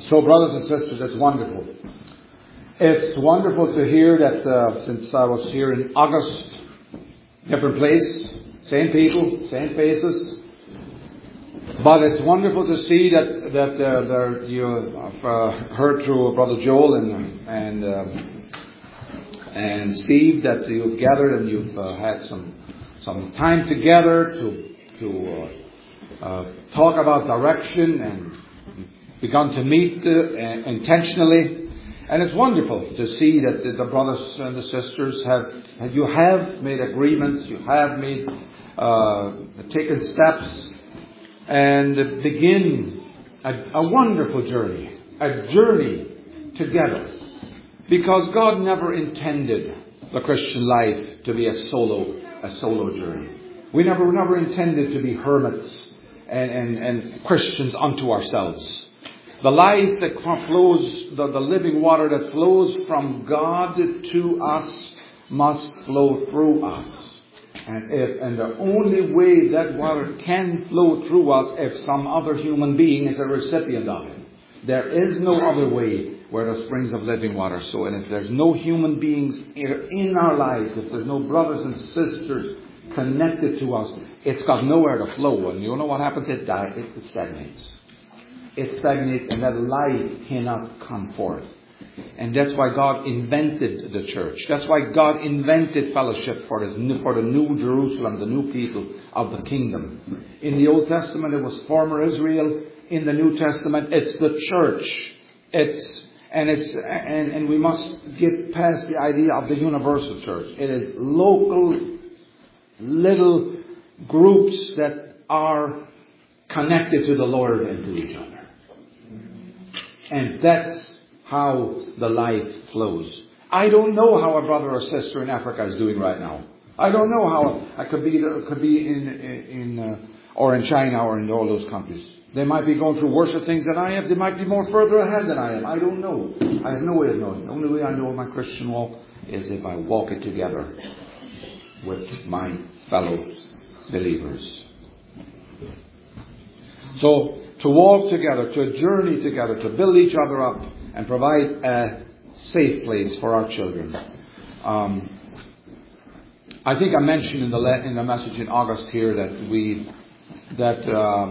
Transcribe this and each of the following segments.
So, brothers and sisters, it's wonderful. It's wonderful to hear that since I was here in August, different place, same people, same faces. But it's wonderful to see that you have heard through Brother Joel and Steve that you've gathered and you've had some time together to talk about direction and begun to meet intentionally. And it's wonderful to see that the brothers and the sisters have made agreements, you have made taken steps, and begin a wonderful journey, a journey together. Because God never intended the Christian life to be a solo journey. We never intended to be hermits and Christians unto ourselves. The life that flows, the living water that flows from God to us must flow through us. And the only way that water can flow through us if some other human being is a recipient of it. There is no other way where the springs of living water flow. And if there's no human beings in our lives, if there's no brothers and sisters connected to us, it's got nowhere to flow. And you know what happens? It dies. It stagnates. It stagnates, and that life cannot come forth. And that's why God invented the church. That's why God invented fellowship for the new Jerusalem, the new people of the kingdom. In the Old Testament, it was former Israel. In the New Testament, it's the church. And we must get past the idea of the universal church. It is local, little groups that are connected to the Lord and to each other. And that's how the life flows. I don't know how a brother or sister in Africa is doing right now. I don't know how I could be in or in China or in all those countries. They might be going through worse things than I am. They might be more further ahead than I am. I don't know. I have no way of knowing. The only way I know my Christian walk is if I walk it together with my fellow believers. So, to walk together, to journey together, to build each other up and provide a safe place for our children. I think I mentioned in the message in August here that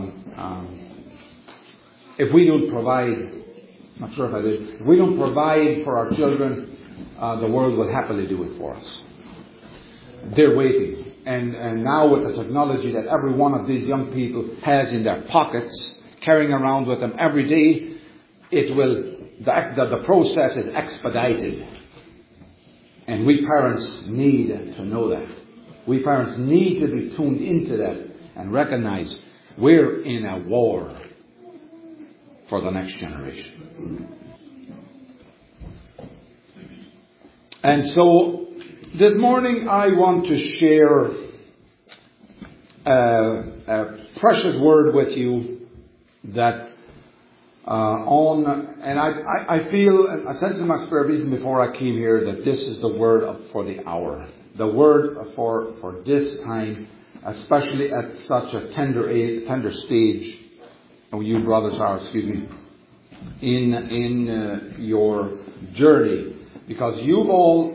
if we don't provide, I'm not sure if I did, if we don't provide for our children, the world will happily do it for us. They're waiting. And now with the technology that every one of these young people has in their pockets, carrying around with them every day, the process is expedited. And we parents need to know that. We parents need to be tuned into that and recognize we're in a war for the next generation. And so this morning I want to share a precious word with you that and I feel, I sense in my spirit even before I came here that this is the word for the hour. The word for this time, especially at such a tender stage, you brothers are, in your journey. Because you've all,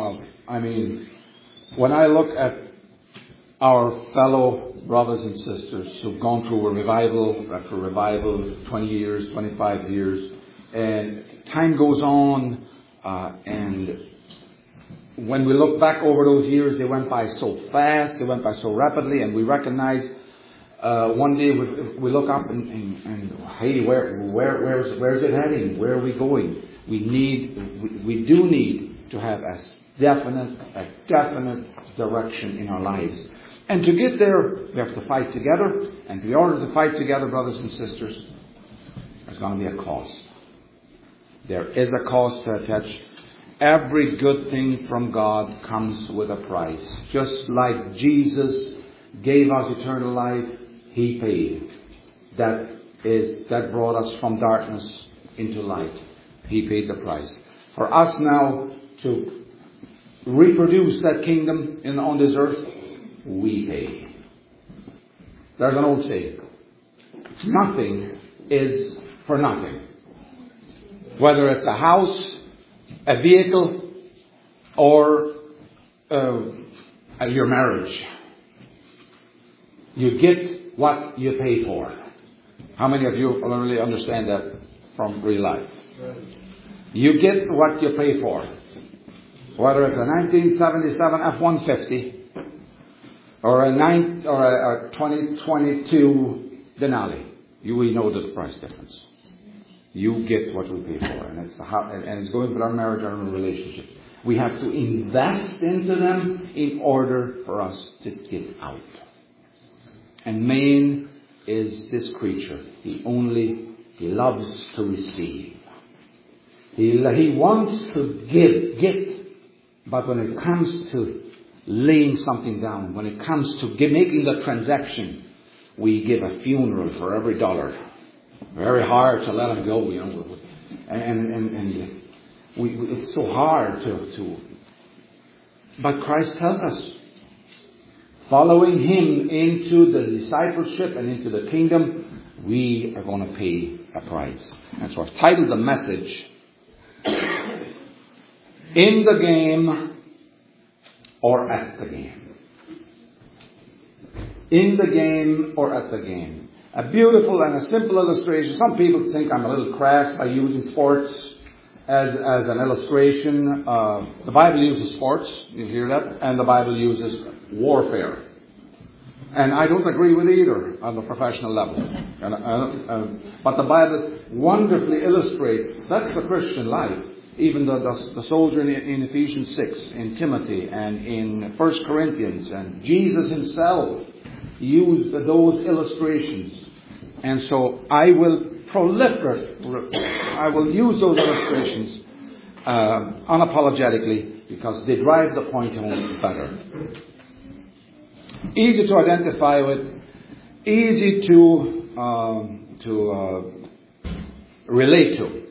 when I look at our fellow brothers and sisters who've gone through a revival after revival, 20 years, 25 years, and time goes on, and when we look back over those years, they went by so fast, they went by so rapidly, and we recognize one day we look up and hey, where's it heading? Where are we going? We do need to have a definite direction in our lives. And to get there, we have to fight together. And in order to fight together, brothers and sisters, there's going to be a cost. There is a cost to attach. Every good thing from God comes with a price. Just like Jesus gave us eternal life, He paid. That brought us from darkness into light. He paid the price. For us now to reproduce that kingdom on this earth, we pay. There's an old saying. Nothing is for nothing. Whether it's a house, a vehicle, or your marriage. You get what you pay for. How many of you really understand that from real life? You get what you pay for. Whether it's a 1977 F-150 or a 2022 Denali, we know the price difference. You get what we pay for, and it's going with our marriage and our relationship. We have to invest into them in order for us to get out. And man is this creature. He loves to receive. He wants to give. But when it comes to laying something down, when it comes to making the transaction, we give a funeral for every dollar. Very hard to let him go, and it's so hard to. But Christ tells us, following Him into the discipleship and into the kingdom, we are going to pay a price. And so I've titled the message, In the Game or At the Game. In the game or at the game. A beautiful and a simple illustration. Some people think I'm a little crass by using sports as an illustration. The Bible uses sports, you hear that? And the Bible uses warfare. And I don't agree with either on the professional level. But the Bible wonderfully illustrates that's the Christian life. Even the soldier in Ephesians 6, in Timothy, and in 1 Corinthians, and Jesus Himself used those illustrations. And so I will use those illustrations unapologetically because they drive the point home better. Easy to identify with, easy to relate to.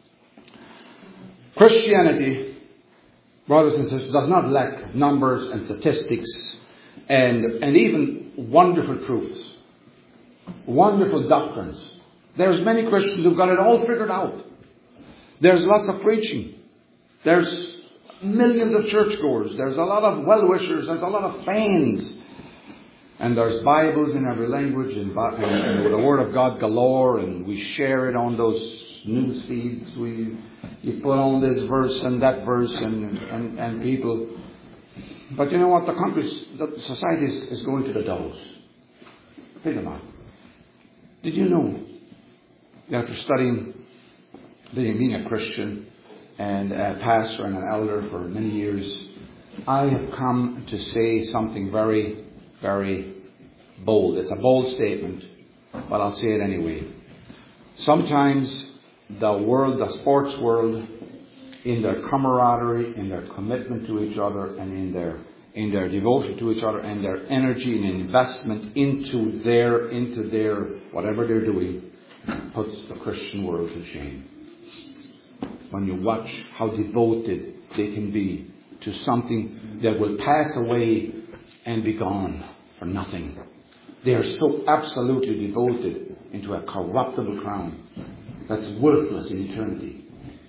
Christianity, brothers and sisters, does not lack numbers and statistics and even wonderful truths, wonderful doctrines. There's many Christians who've got it all figured out. There's lots of preaching. There's millions of churchgoers. There's a lot of well-wishers. There's a lot of fans. And there's Bibles in every language and the Word of God galore, and we share it on those news feeds. You put on this verse and that verse and people. But you know what? The society is going to the dogs. Think about it. Did you know that after studying, being a Christian and a pastor and an elder for many years, I have come to say something very, very bold. It's a bold statement, but I'll say it anyway. Sometimes the sports world, in their camaraderie, in their commitment to each other, and in their devotion to each other, and their energy and investment into their whatever they're doing, puts the Christian world to shame. When you watch how devoted they can be to something that will pass away and be gone for nothing. They are so absolutely devoted into a corruptible crown that's worthless in eternity.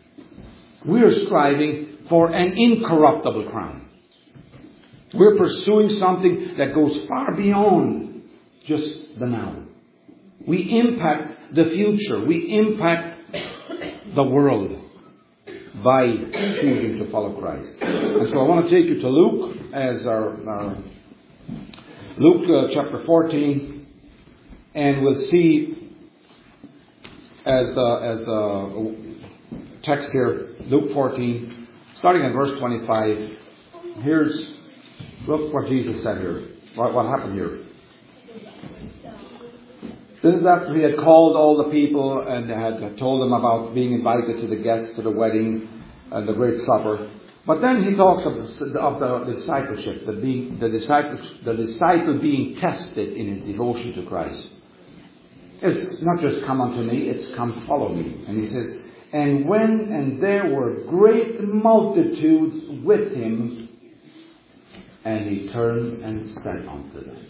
We are striving for an incorruptible crown. We're pursuing something that goes far beyond just the now. We impact the future. We impact the world by choosing to follow Christ. And so I want to take you to Luke as our Luke chapter 14, and we'll see as the text here, Luke 14, starting at verse 25. Look what Jesus said here. What happened here? This is after He had called all the people and had told them about being invited to the guests to the wedding and the great supper. But then He talks of the discipleship, the disciple being tested in his devotion to Christ. It's not just come unto me, it's come follow me. And He says, and there were great multitudes with Him, and He turned and said unto them.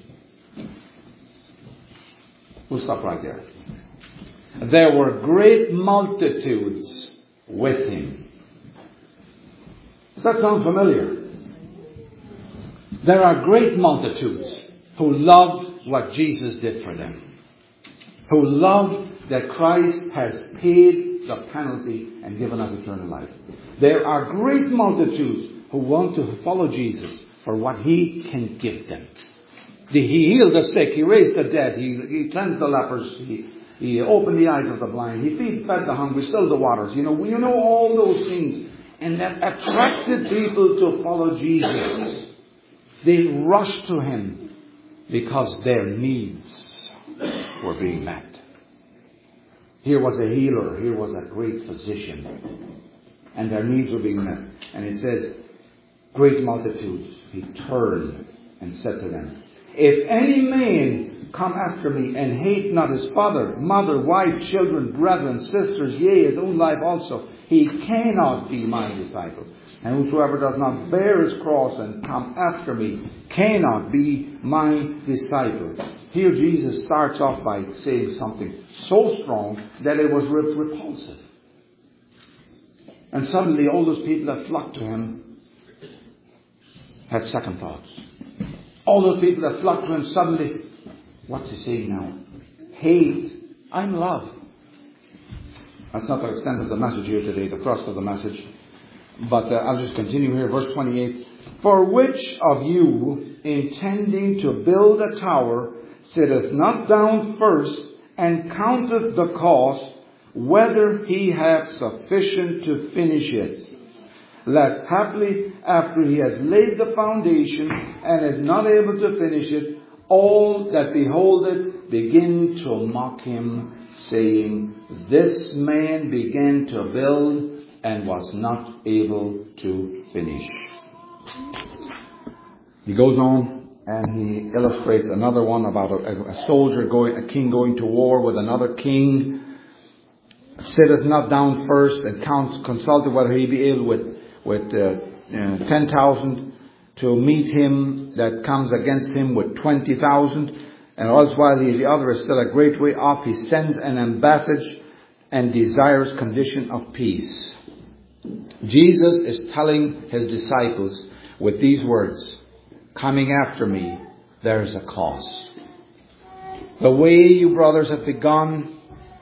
We'll stop right there. There were great multitudes with him. Does that sound familiar? There are great multitudes who love what Jesus did for them, who love that Christ has paid the penalty and given us eternal life. There are great multitudes who want to follow Jesus for what he can give them. He healed the sick, he raised the dead, he cleansed the lepers, he opened the eyes of the blind, he fed the hungry, stilled the waters. You know all those things. And that attracted people to follow Jesus. They rushed to him because their needs were being met. Here was a healer. Here was a great physician. And their needs were being met. And it says, great multitudes. He turned and said to them, if any man come after me and hate not his father, mother, wife, children, brethren, sisters, yea, his own life also, he cannot be my disciple. And whosoever does not bear his cross and come after me cannot be my disciple. Here Jesus starts off by saying something so strong that it was repulsive. And suddenly all those people that flocked to him had second thoughts. All those people that flocked to him suddenly, what's he saying now? Hate. I'm love. That's not the extent of the message here today, the thrust of the message. But I'll just continue here. Verse 28. For which of you, intending to build a tower, sitteth not down first and counteth the cost, whether he hath sufficient to finish it? Lest haply, after he has laid the foundation and is not able to finish it, all that behold it begin to mock him, saying, this man began to build and was not able to finish. He goes on and he illustrates another one about a king going to war with another king. Sitteth not down first and consulted whether he be able with 10,000 to meet him that comes against him with 20,000. And else while the other is still a great way off, he sends an ambassage and desires condition of peace. Jesus is telling his disciples with these words, coming after me, there is a cost. The way you brothers have begun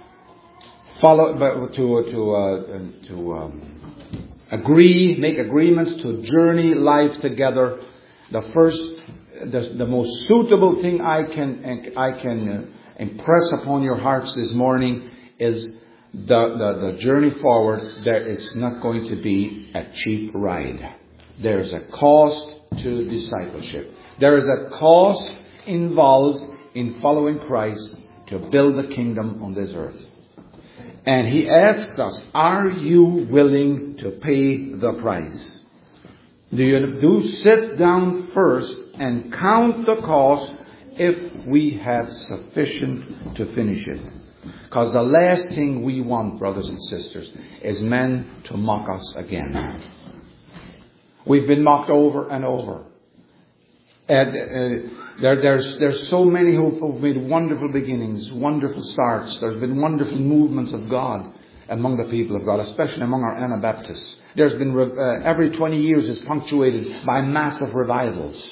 make agreements to journey life together. The most suitable thing I can impress upon your hearts this morning is the journey forward. There is not going to be a cheap ride. There is a cost to discipleship. There is a cost involved in following Christ to build the kingdom on this earth. And he asks us, are you willing to pay the price? Do you sit down first and count the cost if we have sufficient to finish it? Because the last thing we want, brothers and sisters, is men to mock us again. We've been mocked over and over. And there's so many who've made wonderful beginnings, wonderful starts. There's been wonderful movements of God among the people of God, especially among our Anabaptists. There's been every 20 years is punctuated by massive revivals.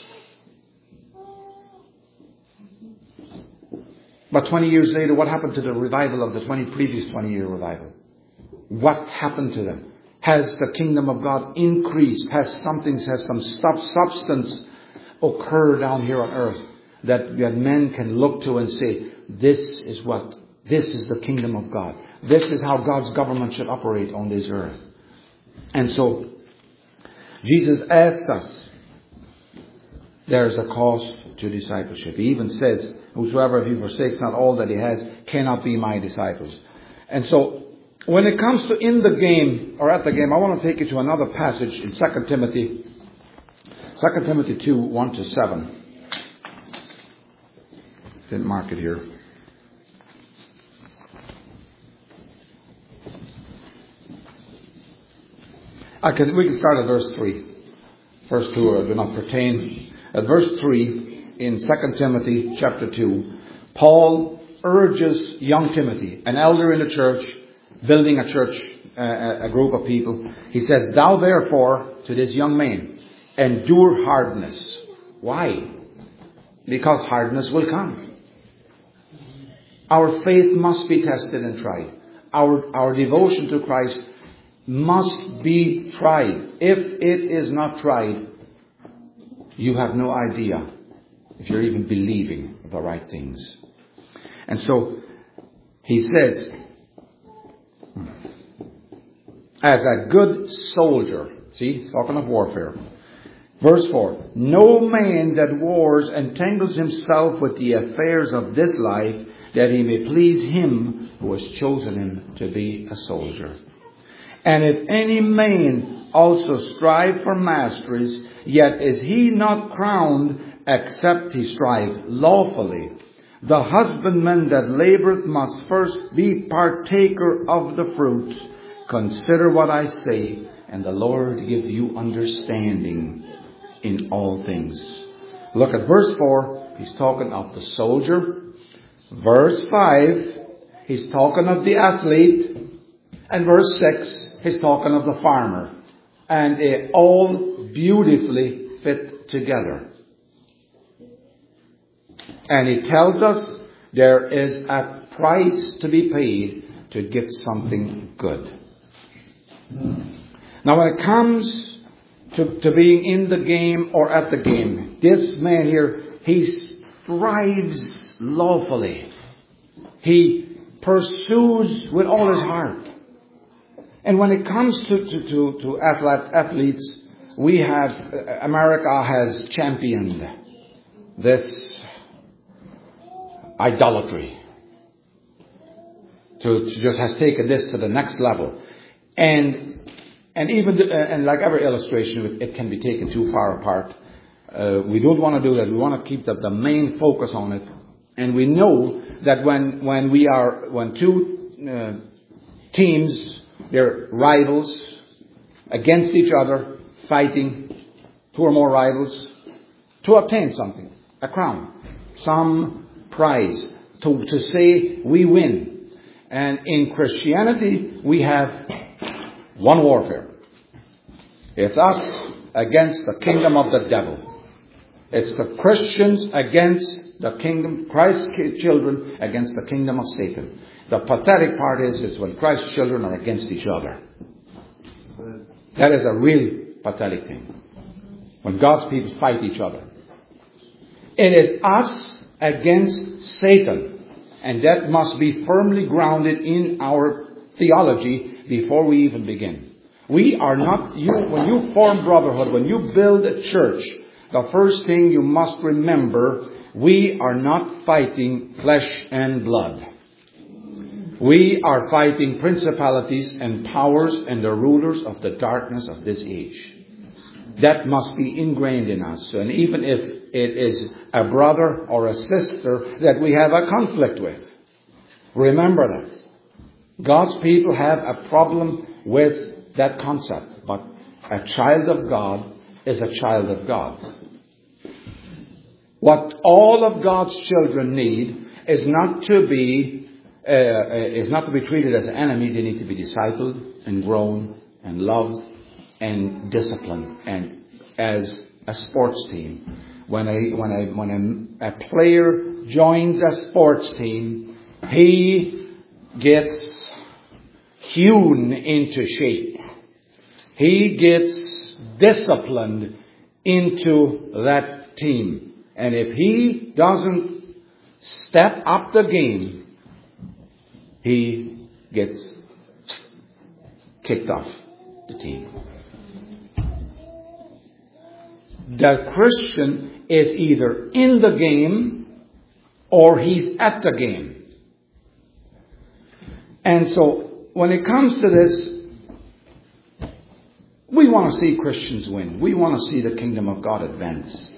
But 20 years later, what happened to the revival of the previous 20-year revival? What happened to them? Has the kingdom of God increased? Has some substance occur down here on earth that men can look to and say, this is the kingdom of God. This is how God's government should operate on this earth. And so Jesus asks us, there is a cost to discipleship. He even says, whosoever of you forsakes not all that he has cannot be my disciples. And so when it comes to in the game or at the game, I want to take you to another passage in 2 Timothy 2 1 to 7. Didn't mark it here. We can start at verse 3. First two do not pertain. At verse 3 in 2 Timothy chapter 2, Paul urges young Timothy, an elder in the church, building a church a group of people. He says, thou therefore, to this young man, endure hardness. Why? Because hardness will come. Our faith must be tested and tried. Our devotion to Christ must be tried. If it is not tried, you have no idea if you're even believing the right things. And so, he says, as a good soldier, see, he's talking of warfare. Verse 4, no man that wars entangles himself with the affairs of this life, that he may please him who has chosen him to be a soldier. And if any man also strive for masteries, yet is he not crowned, except he strive lawfully. The husbandman that laboureth must first be partaker of the fruits. Consider what I say, and the Lord give you understanding in all things. Look at verse 4. He's talking of the soldier. Verse 5, he's talking of the athlete. And verse 6, he's talking of the farmer. And they all beautifully fit together. And he tells us there is a price to be paid to get something good. Now when it comes to being in the game or at the game, this man here, he strives lawfully. He pursues with all his heart. And when it comes to athletes, we have, America has championed this idolatry. To just has taken this to the next level. And even, and like every illustration, it can be taken too far apart. We don't want to do that. We want to keep the main focus on it. And we know that when two teams, they're rivals against each other, fighting, two or more rivals, to obtain something, a crown, some prize, to say we win. And in Christianity, we have one warfare. It's us against the kingdom of the devil. It's the Christians against the kingdom, Christ's children against the kingdom of Satan. The pathetic part is when Christ's children are against each other. That is a real pathetic thing. When God's people fight each other. It is us against Satan. And that must be firmly grounded in our theology before we even begin. We are not, when you form brotherhood, when you build a church, the first thing you must remember, we are not fighting flesh and blood. We are fighting principalities and powers and the rulers of the darkness of this age. That must be ingrained in us. And even if it is a brother or a sister that we have a conflict with, remember that. God's people have a problem with that concept. But a child of God is a child of God. What all of God's children need is not to be treated as an enemy. They need to be discipled and grown and loved and disciplined. And as a sports team, when a player joins a sports team, he gets hewn into shape. He gets disciplined into that team. And if he doesn't step up the game, he gets kicked off the team. The Christian is either in the game or he's at the game. And so when it comes to this, we want to see Christians win. We want to see the kingdom of God advance.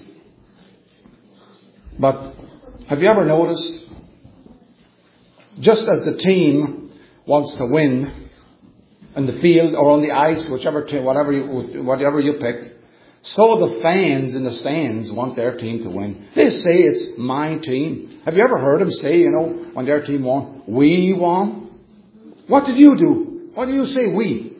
But have you ever noticed, just as the team wants to win in the field or on the ice, whatever you pick, so the fans in the stands want their team to win. They say it's my team. Have you ever heard them say, when their team won, we won? What did you do? Why do you say we?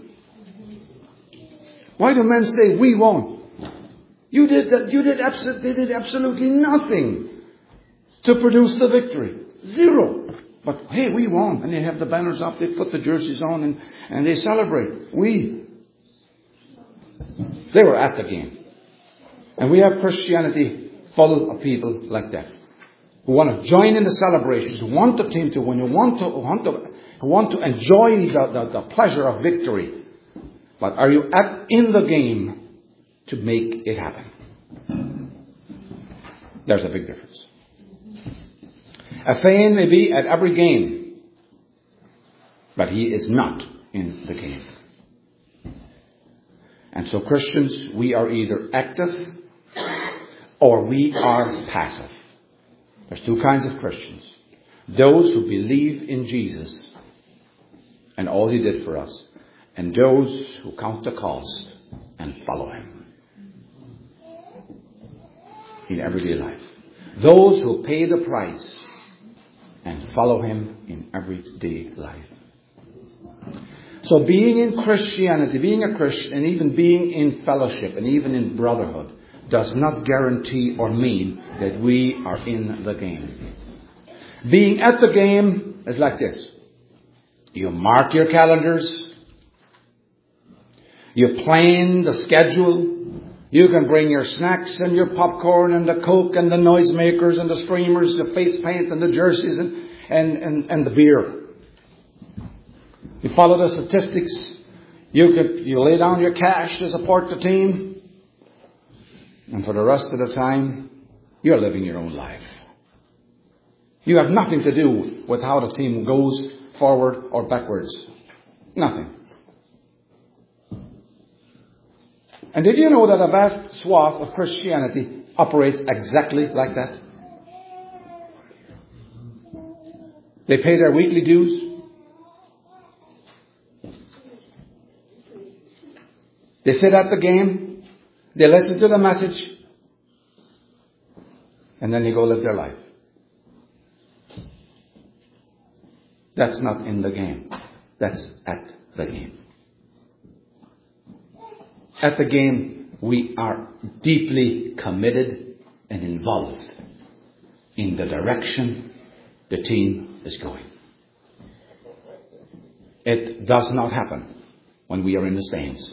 Why do men say we won? They did absolutely nothing to produce the victory. Zero. But hey, we won. And they have the banners up, they put the jerseys on and they celebrate. They were at the game. And we have Christianity full of people like that, who want to join in the celebrations, who want the team to win, who want to enjoy the pleasure of victory. But are you in the game to make it happen? There's a big difference. A fan may be at every game, but he is not in the game. And so Christians, we are either active or we are passive. There's two kinds of Christians. Those who believe in Jesus and all He did for us, and those who count the cost and follow Him in everyday life. Those who pay the price and follow Him in everyday life. So being in Christianity, being a Christian, and even being in fellowship, and even in brotherhood, does not guarantee or mean that we are in the game. Being at the game is like this. You mark your calendars. You plan the schedule. You can bring your snacks and your popcorn and the Coke and the noisemakers and the streamers, the face paint and the jerseys and the beer. You follow the statistics. You lay down your cash to support the team. And for the rest of the time, you're living your own life. You have nothing to do with how the team goes forward or backwards. Nothing. And did you know that a vast swath of Christianity operates exactly like that? They pay their weekly dues. They sit at the game. They listen to the message. And then they go live their life. That's not in the game. That's at the game. At the game, we are deeply committed and involved in the direction the team is going. It does not happen when we are in the stands.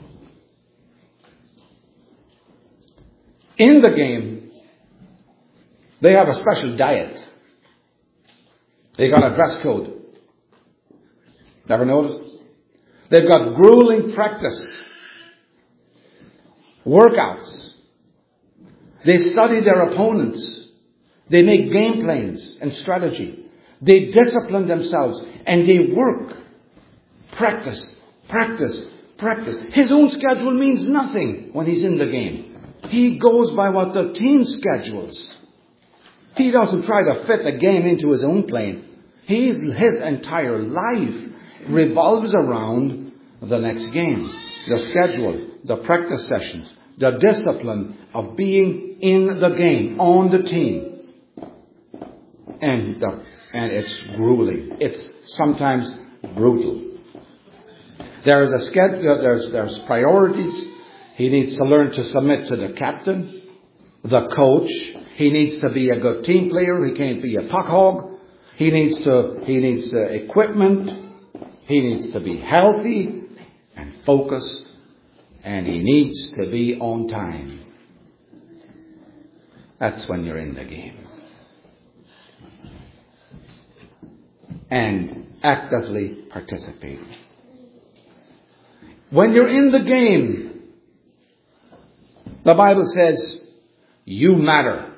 In the game, they have a special diet. They got a dress code. Never noticed? They've got grueling practice. Workouts. They study their opponents. They make game plans and strategy. They discipline themselves and they work. Practice. His own schedule means nothing when he's in the game. He goes by what the team schedules. He doesn't try to fit the game into his own plan. His entire life revolves around the next game, the schedule, the practice sessions, the discipline of being in the game, on the team. And it's grueling. It's sometimes brutal. There's a schedule, there's priorities. He needs to learn to submit to the captain, the coach. He needs to be a good team player. He can't be a puck hog. He needs equipment. He needs to be healthy and focused. And he needs to be on time. That's when you're in the game. And actively participating. When you're in the game, the Bible says, you matter.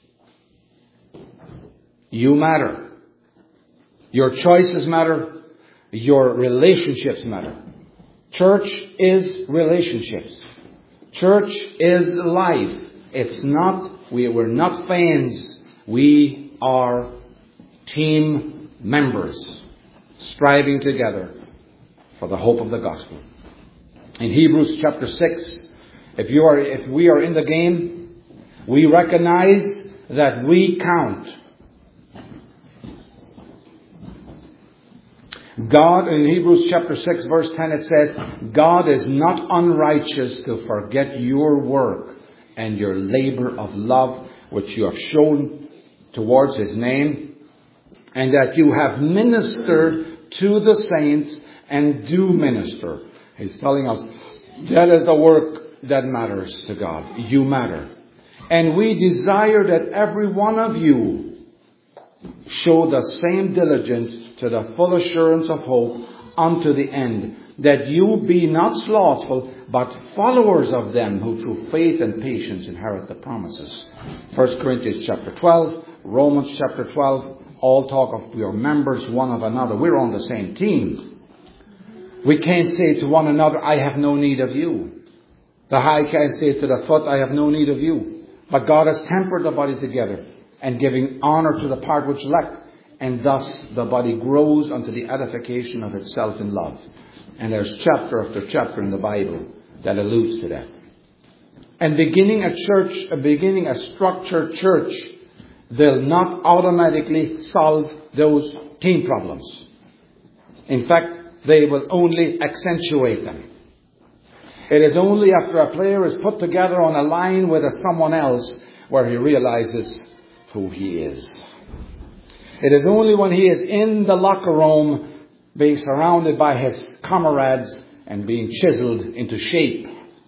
You matter. Your choices matter. Your relationships matter. Church is relationships. Church is life. It's not, we're not fans. We are team members striving together for the hope of the gospel. In Hebrews chapter 6, if we are in the game, we recognize that we count. God, in Hebrews chapter 6 verse 10, it says, God is not unrighteous to forget your work and your labor of love, which you have shown towards His name, and that you have ministered to the saints and do minister. He's telling us that is the work that matters to God. You matter. And we desire that every one of you show the same diligence to the full assurance of hope unto the end, that you be not slothful, but followers of them who through faith and patience inherit the promises. 1 Corinthians chapter 12, Romans chapter 12, all talk of we are members one of another. We're on the same team. We can't say to one another, I have no need of you. The eye can't say to the foot, I have no need of you. But God has tempered the body together and giving honor to the part which lacked, and thus the body grows unto the edification of itself in love. And there's chapter after chapter in the Bible that alludes to that. And beginning a structured church will not automatically solve those team problems. In fact, they will only accentuate them. It is only after a player is put together on a line with someone else where he realizes who he is. It is only when he is in the locker room being surrounded by his comrades and being chiseled into shape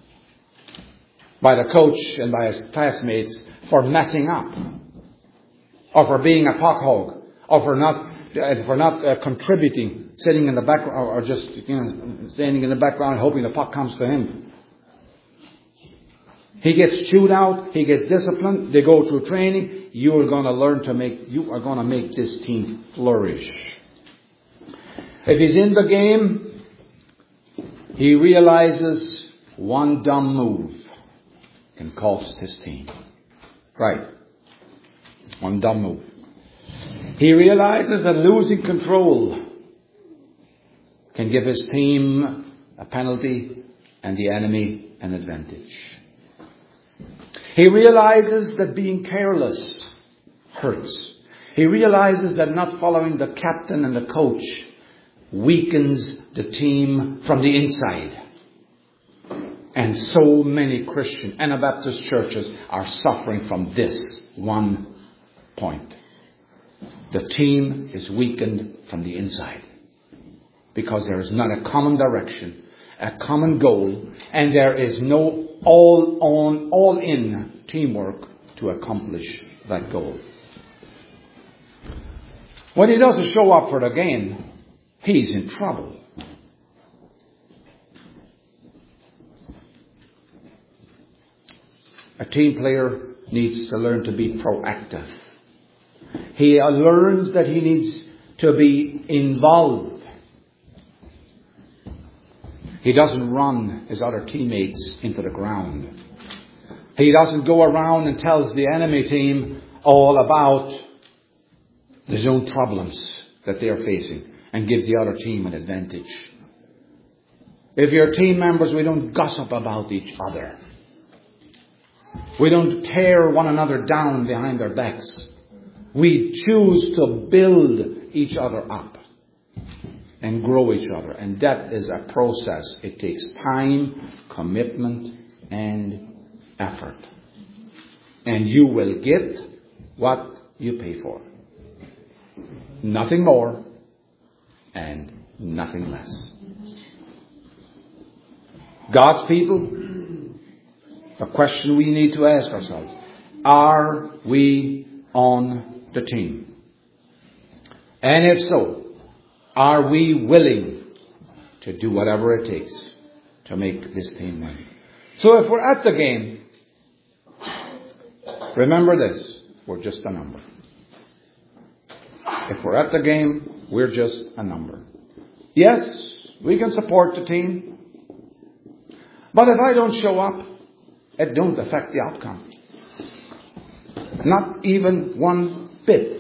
by the coach and by his classmates for messing up, or for being a puck hog, or for not contributing, sitting in the background, or just standing in the background hoping the puck comes to him. He gets chewed out. He gets disciplined. They go through training. You are going to make this team flourish. If he's in the game, he realizes one dumb move can cost his team. Right. One dumb move. He realizes that losing control can give his team a penalty and the enemy an advantage. He realizes that being careless hurts. He realizes that not following the captain and the coach weakens the team from the inside. And so many Christian Anabaptist churches are suffering from this one point. The team is weakened from the inside because there is not a common direction, a common goal, and there is no all-in teamwork to accomplish that goal. When he doesn't show up for the game, he's in trouble. A team player needs to learn to be proactive. He learns that he needs to be involved. He doesn't run his other teammates into the ground. He doesn't go around and tells the enemy team all about his own problems that they are facing and give the other team an advantage. If you're team members, we don't gossip about each other. We don't tear one another down behind their backs. We choose to build each other up and grow each other. And that is a process. It takes time, commitment, and effort. And you will get what you pay for. Nothing more and nothing less. God's people, the question we need to ask ourselves, are we on the team? And if so, are we willing to do whatever it takes to make this team win? So if we're at the game, remember this, we're just a number. If we're at the game, we're just a number. Yes, we can support the team. But if I don't show up, it don't affect the outcome. Not even one bit.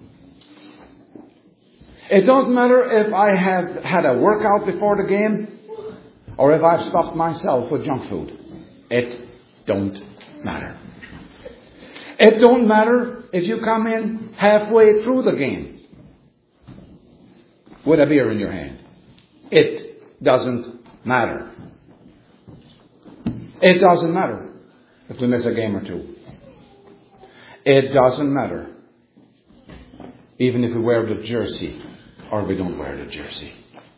It doesn't matter if I have had a workout before the game or if I've stuffed myself with junk food. It don't matter. It don't matter if you come in halfway through the game. with a beer in your hand. It doesn't matter. It doesn't matter if we miss a game or two. It doesn't matter even if we wear the jersey or we don't wear the jersey.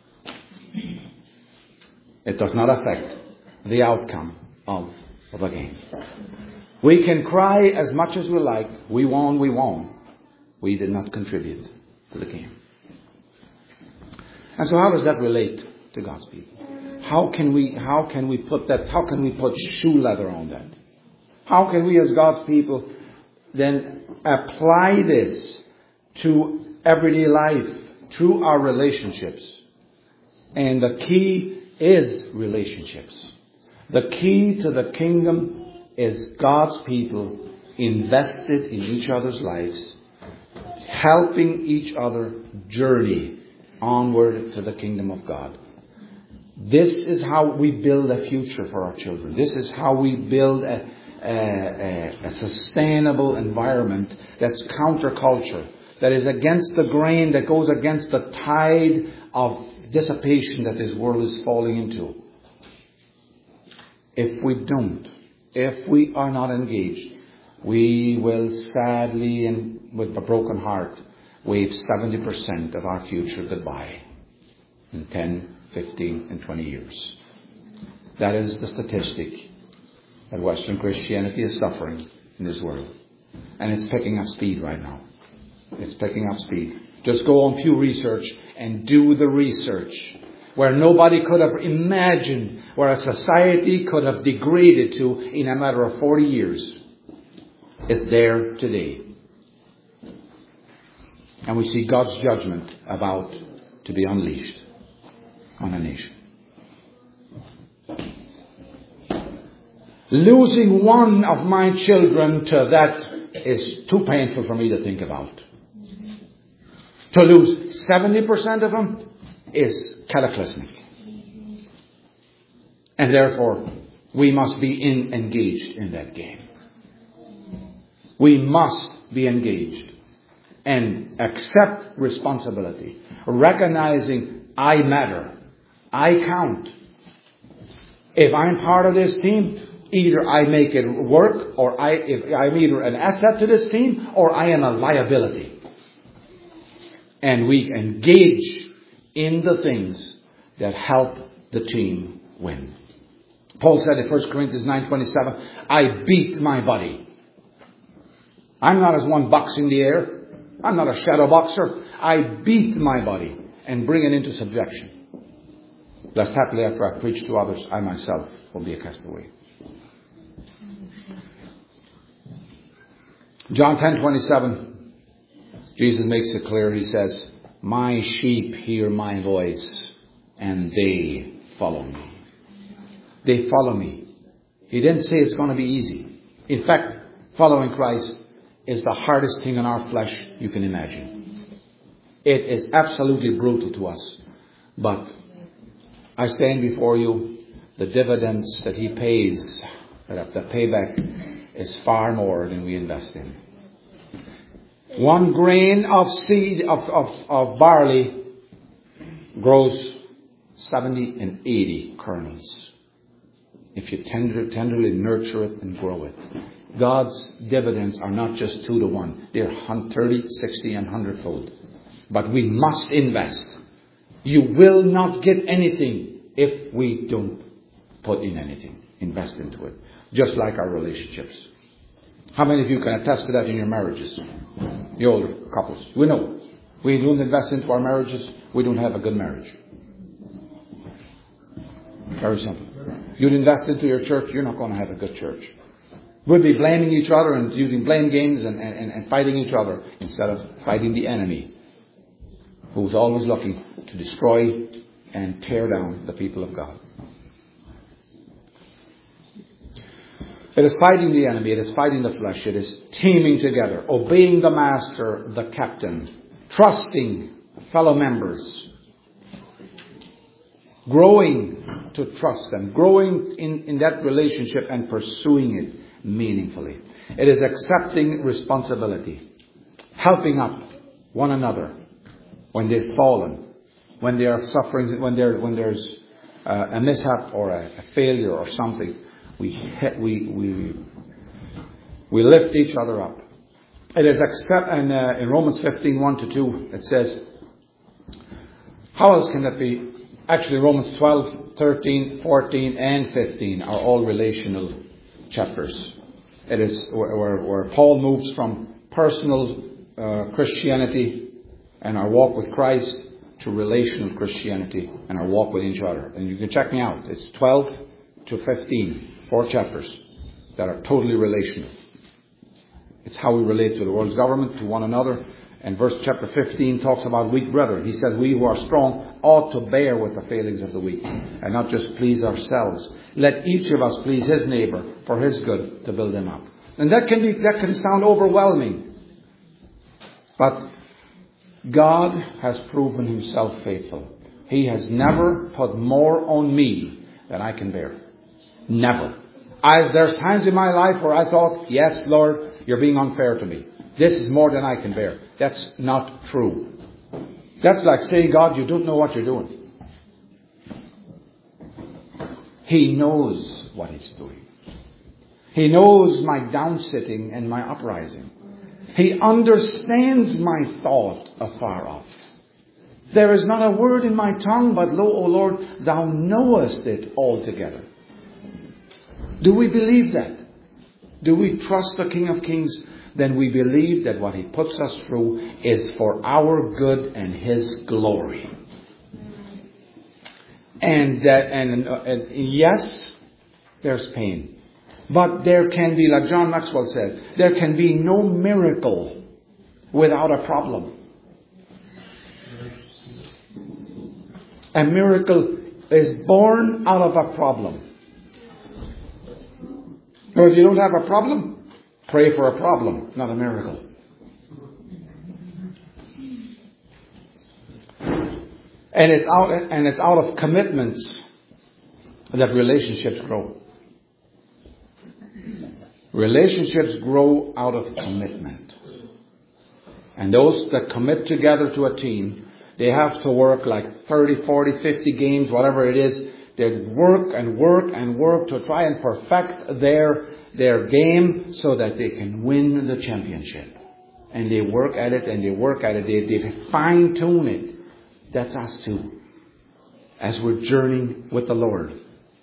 It does not affect the outcome of a game. We can cry as much as we like. We won, we won. We did not contribute to the game. And so how does that relate to God's people? How can we put shoe leather on that? How can we as God's people then apply this to everyday life through our relationships? And the key is relationships. The key to the kingdom is God's people invested in each other's lives, helping each other journey onward to the kingdom of God. This is how we build a future for our children. This is how we build a sustainable environment that's counterculture, that is against the grain, that goes against the tide of dissipation that this world is falling into. If we are not engaged, we will sadly and with a broken heart wave 70% of our future goodbye in 10, 15 and 20 years. That is the statistic that Western Christianity is suffering in this world. And it's picking up speed right now. It's picking up speed. Just go on Pew Research and do the research. Where nobody could have imagined where a society could have degraded to in a matter of 40 years. It's there today. And we see God's judgment about to be unleashed on a nation. Losing one of my children to that is too painful for me to think about. To lose 70% of them is cataclysmic. And therefore, we must be engaged in that game. We must be engaged and accept responsibility, recognizing I matter. I count. If I'm part of this team, either I make it work, or if I'm either an asset to this team, or I am a liability. And we engage in the things that help the team win. Paul said in 1 Corinthians 9:27, I beat my body. I'm not as one boxing the air. I'm not a shadow boxer. I beat my body and bring it into subjection. Lest happily after I preach to others, I myself will be a castaway. John 10:27, Jesus makes it clear. He says, my sheep hear my voice and they follow me. They follow me. He didn't say it's going to be easy. In fact, following Christ is the hardest thing on our flesh you can imagine. It is absolutely brutal to us. But I stand before you, the dividends that he pays, that the payback is far more than we invest in. 1 grain of seed of barley grows 70 and 80 kernels. If you tenderly nurture it and grow it. God's dividends are not just 2 to 1. They're 30, 60 and 100-fold. But we must invest. You will not get anything if we don't put in anything. Invest into it. Just like our relationships. How many of you can attest to that in your marriages? The older couples. We know. We don't invest into our marriages, we don't have a good marriage. Very simple. You'd invest into your church, you're not going to have a good church. We'll be blaming each other and using blame games and fighting each other instead of fighting the enemy, who's always looking to destroy and tear down the people of God. It is fighting the enemy, it is fighting the flesh, it is teaming together, obeying the master, the captain, trusting fellow members, growing to trust them, growing in that relationship and pursuing it meaningfully. It is accepting responsibility, helping up one another when they've fallen, when they are suffering, when there's a mishap or a failure or something, we lift each other up. It is accept, and in Romans 15, 1-2, it says, how else can that be? Actually, Romans 12, 13, 14, and 15 are all relational chapters. It is where Paul moves from personal Christianity and our walk with Christ to relational Christianity and our walk with each other. And you can check me out. It's 12 to 15, 4 chapters that are totally relational. It's how we relate to the world's government, to one another. And chapter 15 talks about weak brethren. He says we who are strong ought to bear with the failings of the weak and not just please ourselves. Let each of us please his neighbour for his good to build him up. And that can sound overwhelming. But God has proven himself faithful. He has never put more on me than I can bear. Never. As there's times in my life where I thought, yes, Lord, you're being unfair to me. This is more than I can bear. That's not true. That's like saying, God, you don't know what you're doing. He knows what he's doing. He knows my downsitting and my uprising. He understands my thought afar off. There is not a word in my tongue, but lo, O Lord, thou knowest it altogether. Do we believe that? Do we trust the King of Kings? Then we believe that what he puts us through is for our good and his glory. And yes, there's pain. But there can be, like John Maxwell says, there can be no miracle without a problem. A miracle is born out of a problem. Or if you don't have a problem, pray for a problem, not a miracle. And it's out of commitments that relationships grow. Relationships grow out of commitment. And those that commit together to a team, they have to work like 30, 40, 50 games, whatever it is. They work and work and work to try and perfect their game so that they can win the championship. And they work at it and they work at it. They fine tune it. That's us too. As we're journeying with the Lord,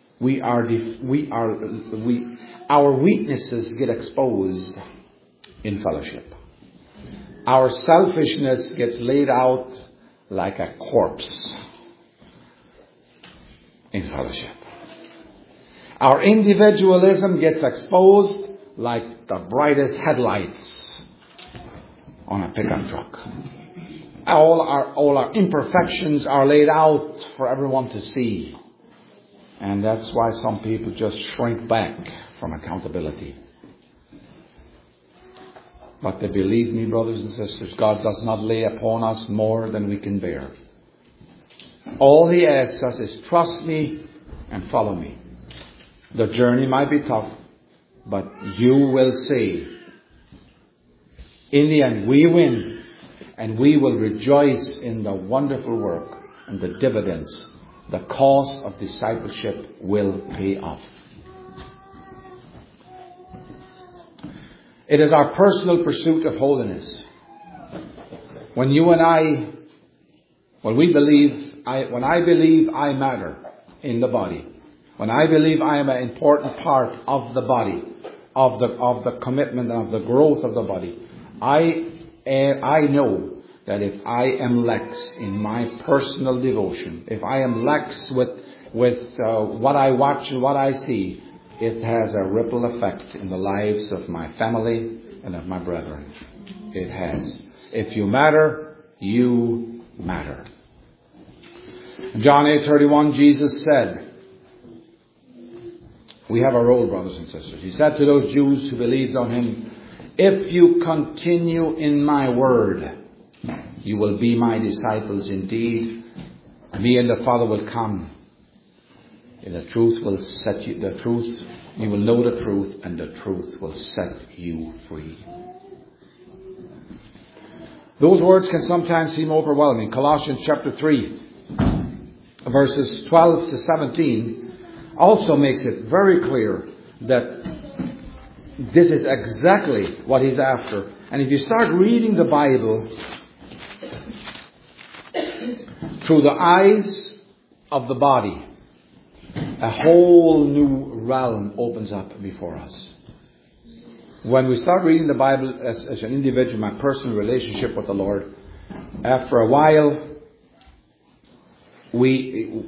our weaknesses get exposed in fellowship. Our selfishness gets laid out like a corpse in fellowship. Our individualism gets exposed like the brightest headlights on a pickup truck. All our imperfections are laid out for everyone to see. And that's why some people just shrink back from accountability. But believe me, brothers and sisters, God does not lay upon us more than we can bear. All he asks us is trust me and follow me. The journey might be tough, but you will see. In the end, we win. And we will rejoice in the wonderful work and the dividends. The cost of discipleship will pay off. It is our personal pursuit of holiness. When you and I believe I matter in the body, when I believe I am an important part of the body, of the commitment and of the growth of the body, I know that if I am lax in my personal devotion, if I am lax with what I watch and what I see, it has a ripple effect in the lives of my family and of my brethren. It has. If you matter, you matter. In John 8:31, Jesus said, we have a role, brothers and sisters. He said to those Jews who believed on him, if you continue in my word, you will be my disciples indeed. Me and the Father will come. And the truth will set you, you will know the truth, and the truth will set you free. Those words can sometimes seem overwhelming. Colossians chapter 3, verses 12 to 17, also makes it very clear that this is exactly what he's after. And if you start reading the Bible through the eyes of the body, a whole new realm opens up before us. When we start reading the Bible as an individual, my personal relationship with the Lord, after a while, we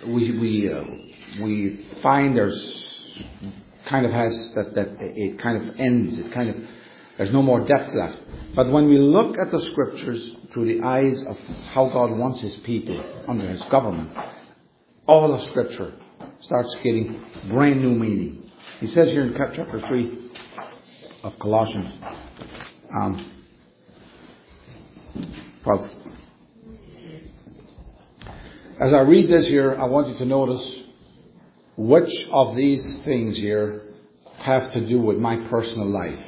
find there's kind of has that it kind of ends. There's no more depth left. But when we look at the Scriptures through the eyes of how God wants His people under His government, all of Scripture starts getting brand new meaning. He says here in chapter 3 of Colossians, 12. As I read this here, I want you to notice which of these things here have to do with my personal life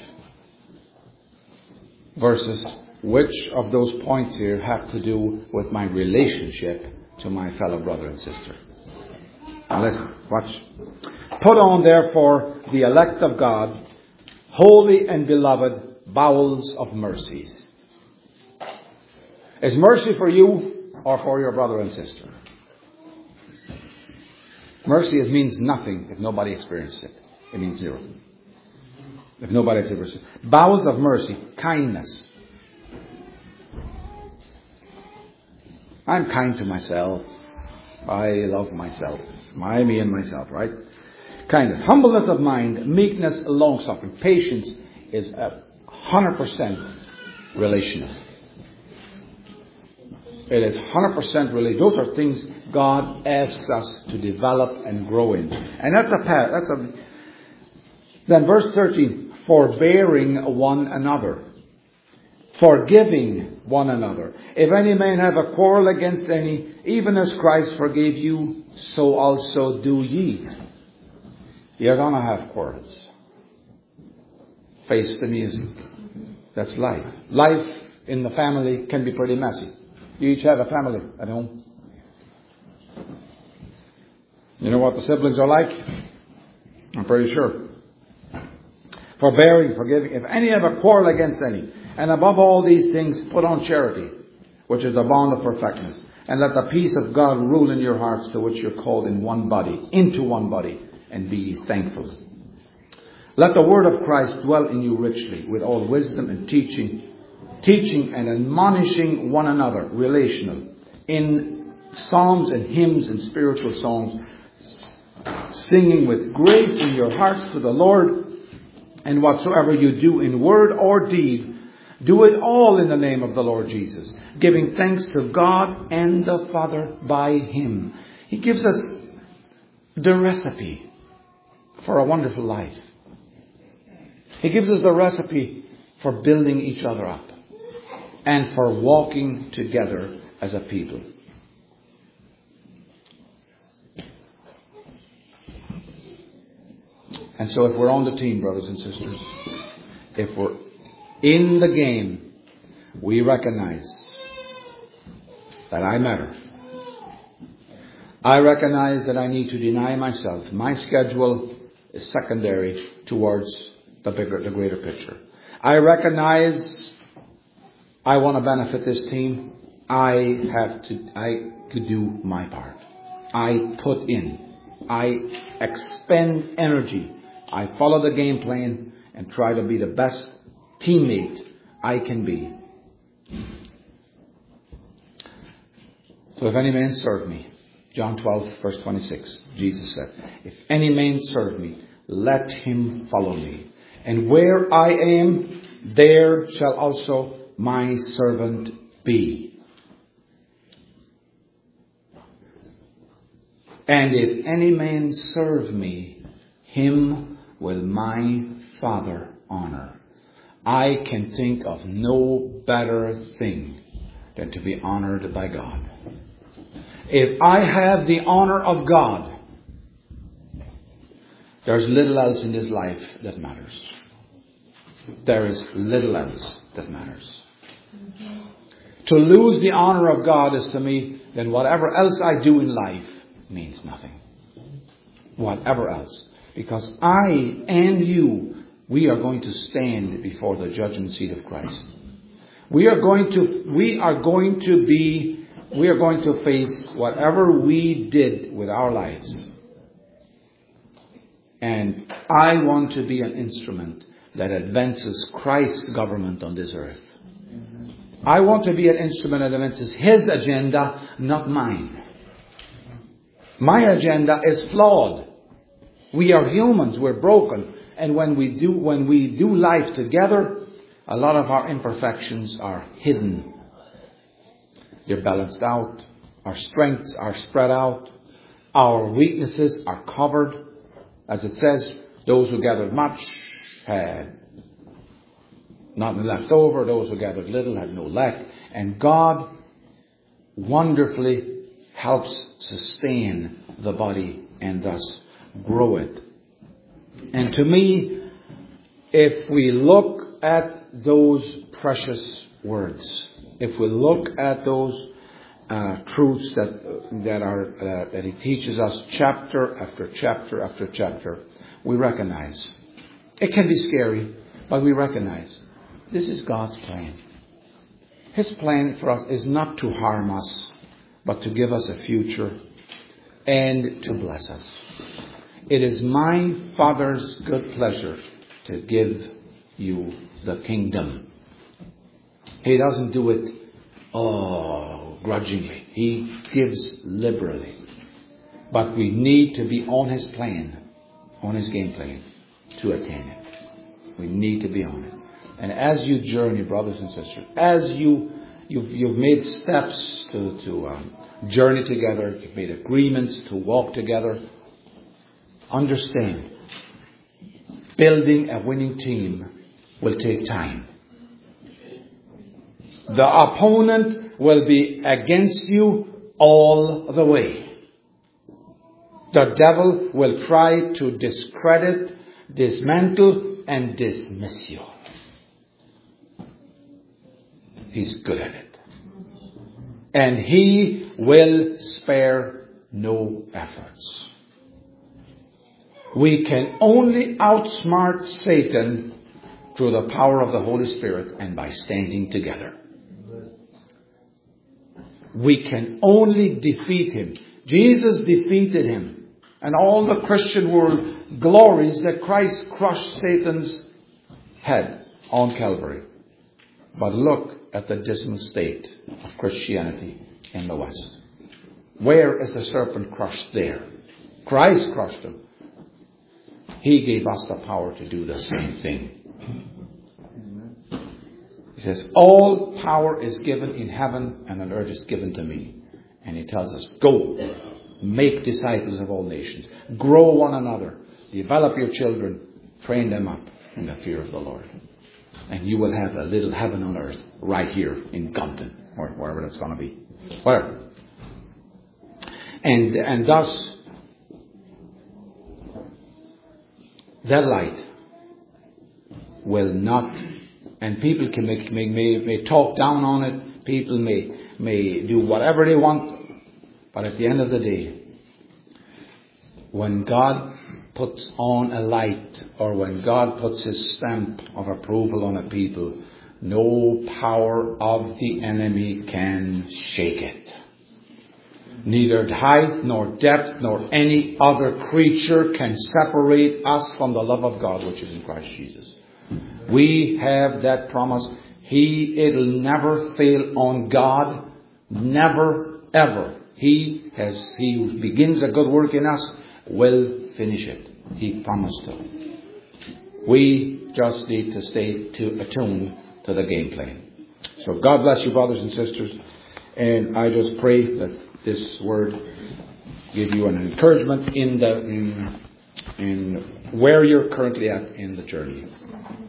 versus which of those points here have to do with my relationship to my fellow brother and sister. Now listen, watch. Put on therefore the elect of God, holy and beloved, bowels of mercies. Is mercy for you or for your brother and sister? Mercy, it means nothing if nobody experiences it. It means zero. If nobody experiences it. Bowels of mercy, kindness. I'm kind to myself. I love myself. Me and myself, right? Kindness. Humbleness of mind, meekness, long-suffering. Patience is 100% relational. It is 100% relational. Those are things God asks us to develop and grow in. And that's a path. Then verse 13, forbearing one another. Forgiving one another. If any man have a quarrel against any, even as Christ forgave you, so also do ye. You're going to have quarrels. Face the music. That's life. Life in the family can be pretty messy. You each have a family at home. You know what the siblings are like? I'm pretty sure. Forbearing, forgiving. If any have a quarrel against any. And above all these things, put on charity, which is the bond of perfectness. And let the peace of God rule in your hearts, to which you're called in one body, into one body, and be ye thankful. Let the word of Christ dwell in you richly, with all wisdom and teaching and admonishing one another, relational, in psalms and hymns and spiritual songs, singing with grace in your hearts to the Lord. And whatsoever you do in word or deed, do it all in the name of the Lord Jesus, giving thanks to God and the Father by Him. He gives us the recipe for a wonderful life. He gives us the recipe for building each other up and for walking together as a people. And so if we're on the team, brothers and sisters, if we're in the game, we recognize that I matter. I recognize that I need to deny myself. My schedule is secondary towards the greater picture. I recognize I want to benefit this team. I could do my part. I put in. I expend energy. I follow the game plan and try to be the best teammate I can be. So if any man serve me, John 12 verse 26, Jesus said, if any man serve me, let him follow me. And where I am, there shall also my servant be. And if any man serve me, him will my Father honor. I can think of no better thing than to be honored by God. If I have the honor of God, there's little else in this life that matters. There is little else that matters. To lose the honor of God is to me then whatever else I do in life means nothing. Whatever else. Because I and you, we are going to stand before the judgment seat of Christ. We are going to face whatever we did with our lives. And I want to be an instrument that advances Christ's government on this earth. I want to be an instrument that advances His agenda, not mine. My agenda is flawed. We are humans, we're broken. And when we do life together, a lot of our imperfections are hidden. They're balanced out. Our strengths are spread out. Our weaknesses are covered. As it says, those who gathered much had nothing left over. Those who gathered little had no lack. And God wonderfully helps sustain the body and thus grow it. And to me, if we look at those precious words, if we look at those truths that He teaches us chapter after chapter after chapter, we recognize. It can be scary, but we recognize this is God's plan. His plan for us is not to harm us, but to give us a future and to bless us. It is my Father's good pleasure to give you the kingdom. He doesn't do it grudgingly. He gives liberally. But we need to be on His plan, on His game plan, to attain it. We need to be on it. And as you journey, brothers and sisters, as you've made steps to journey together, you've made agreements to walk together, understand, building a winning team will take time. The opponent will be against you all the way. The devil will try to discredit, dismantle, and dismiss you. He's good at it. And he will spare no efforts. We can only outsmart Satan through the power of the Holy Spirit and by standing together. We can only defeat him. Jesus defeated him. And all the Christian world glories that Christ crushed Satan's head on Calvary. But look at the dismal state of Christianity in the West. Where is the serpent crushed there? Christ crushed him. He gave us the power to do the same thing. He says, all power is given in heaven and on earth is given to me. And he tells us, go, make disciples of all nations. Grow one another. Develop your children. Train them up in the fear of the Lord. And you will have a little heaven on earth right here in Gunton, or wherever that's going to be. Wherever. And thus, that light will not, and people can may talk down on it, people may do whatever they want, but at the end of the day, when God puts on a light, or when God puts His stamp of approval on a people, no power of the enemy can shake it. Neither height, nor depth, nor any other creature can separate us from the love of God which is in Christ Jesus. We have that promise. It'll never fail on God. Never, ever. He who begins a good work in us will finish it. He promised to. We just need to stay attuned to the game plan. So God bless you, brothers and sisters. And I just pray that this word give you an encouragement in where you're currently at in the journey.